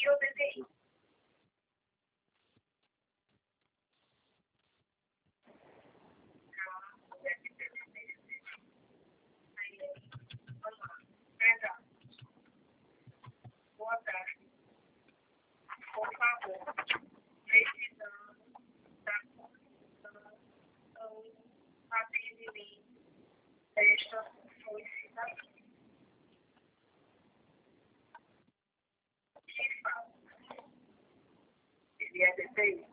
o DTI? Perdão. Boa tarde. Por favor, precisamos da condição ou atendimento desta solicitação. De fato, ele é DTI.